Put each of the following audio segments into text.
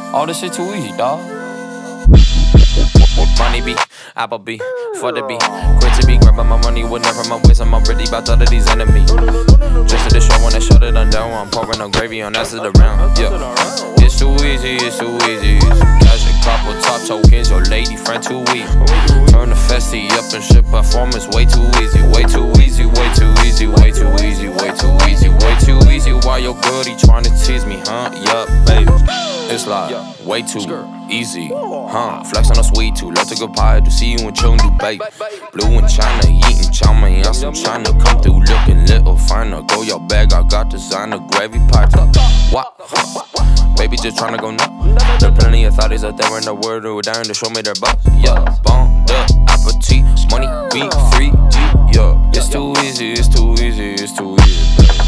All this shit too easy, dawg. Money be, Apple be, for the beat. Quit to be grabbing my money, whenever my waist. I'm already about all of these enemies. Just to the show when I shut it undone. I'm pouring no gravy on that's it around. Yeah, it's too easy, it's too easy. Cash a couple top tokens, your lady friend too weak. Turn the festy up and shit performance way too easy, way too easy, way too easy, way too easy, way too easy, way too easy. Why your goodie trying to tease me, huh? Yup, baby. It's like way too easy, huh? Flex on a sweet too. Love to go pie to see you in Chung Dubai. Blue in China, eating chow mein. Yes, I'm trying to come through looking little finer. Go your bag, I got designer gravy party. What? Baby just tryna go nuts. There plenty of thotties out there in the world who are dying to show me their butts. Yeah, bomb the appetite, money be 3G. Yeah, it's too easy, it's too easy, it's too easy.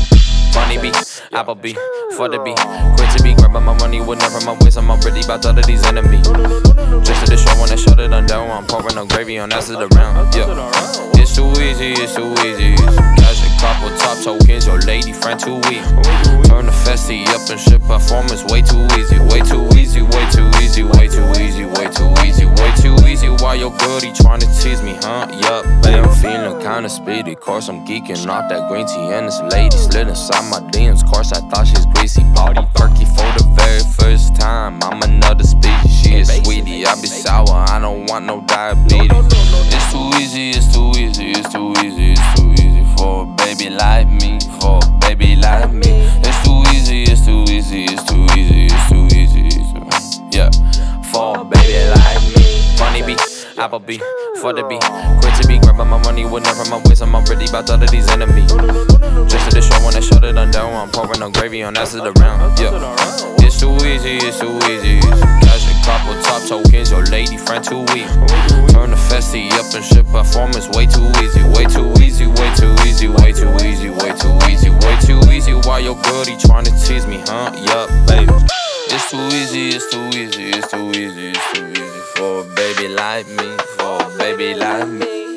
Money be, Apple be, for the beat. Quit to be grabbing my money, whenever my waist. I'm already about all of these enemies. Just to the show when I shut it undone. I'm pouring no gravy on that's it around. Yeah, it's too easy, it's too easy. Cash a couple top tokens, your lady friend too weak. Turn the festy up and shit performance way too easy, way too easy, way too easy, way too easy, way too easy, way too easy. Why your goodie trying to tease me, huh? Yup, baby, I'm feeling kinda speedy. Course I'm geeking off that green tea and this lady slid inside my DMs. Course I thought she's greasy, body perky for the very first time. I'm another species, she is sweetie. I be sour, I don't want no diabetes. It's too easy, it's too easy, it's too easy, it's too easy for a baby like me, for a baby like me. It's too easy, it's too easy, it's too easy, it's too easy, yeah, for a baby like me. Money be, Apple be, for the beat. Quit to be grabbing my money, whenever my waist. I'm already about all of these enemies. Just to the show when I shut it undone. I'm pouring no gravy on that's it around. Yeah, it's too easy, it's too easy. Cash a couple top tokens, your lady friend too weak. Turn the festy up and shit performance way too easy, way too easy, way too easy, way too easy, way too easy, way too easy. Why your goodie trying to tease me, huh? Yup, baby. It's too easy, it's too easy, it's too easy, it's too easy for a baby like me, for a baby like me.